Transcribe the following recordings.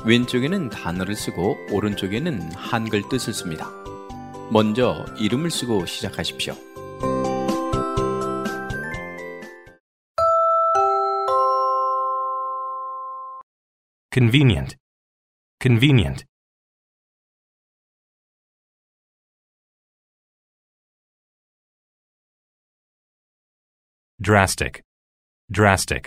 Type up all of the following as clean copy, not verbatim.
왼쪽에는 단어를 쓰고 오른쪽에는 한글 뜻을 씁니다. 먼저 이름을 쓰고 시작하십시오. convenient, convenient. drastic, drastic.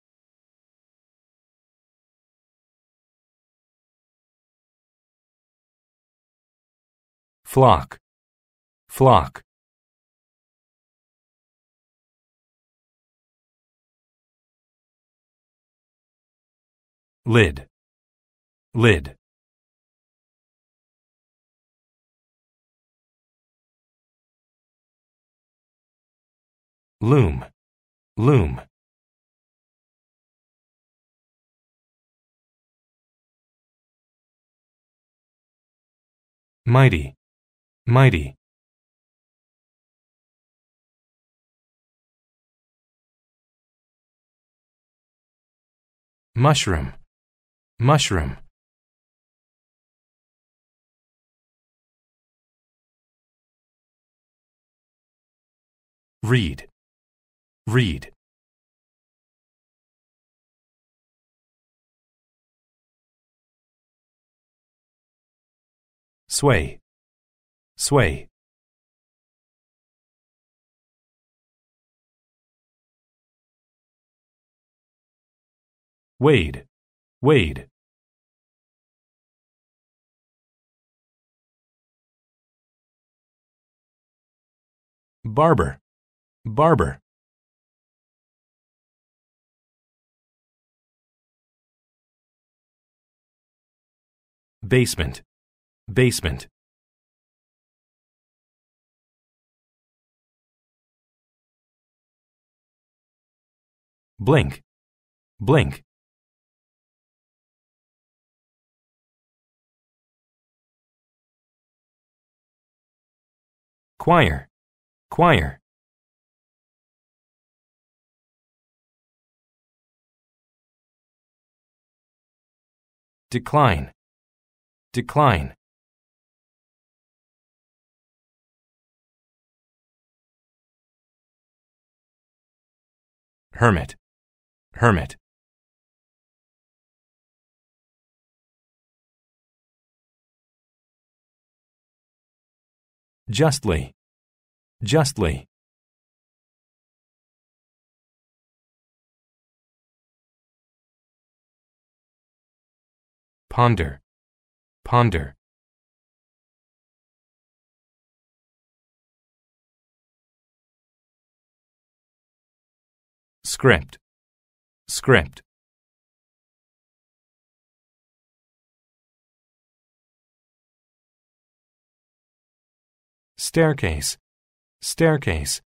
flock, flock. lid, lid. loom, loom. mighty, mighty. mushroom, mushroom. read, read. sway, sway. wade, wade. barber, barber. basement, basement. blink, blink. choir, choir. decline, decline. hermit, hermit. justly, justly. ponder, ponder. script, script. staircase, staircase.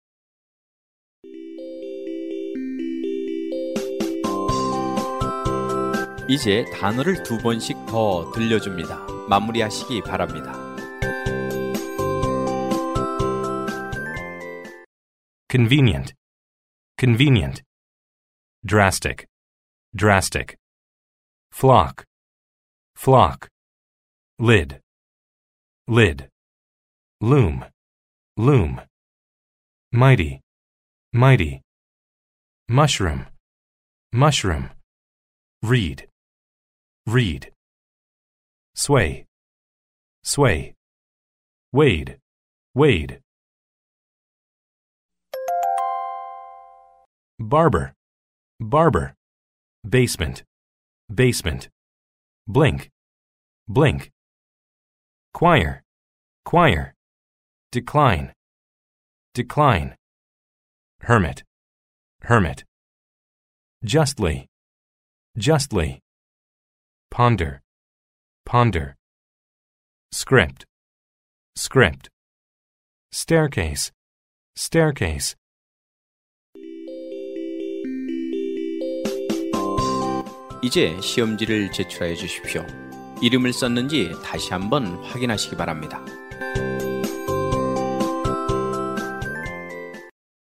이제 단어를 2번씩 더 들려줍니다. 마무리하시기 바랍니다. convenient, convenient. drastic, drastic. flock, flock. lid, lid. loom, loom. mighty, mighty. mushroom, mushroom. read, read. sway, sway. wade, wade. barber, barber. basement, basement. blink, blink. choir, choir. decline, decline. hermit, hermit. justly, justly. ponder, ponder. script, script. staircase, staircase. 이제 시험지를 제출하여 주십시오. 이름을 썼는지 다시 한번 확인하시기 바랍니다.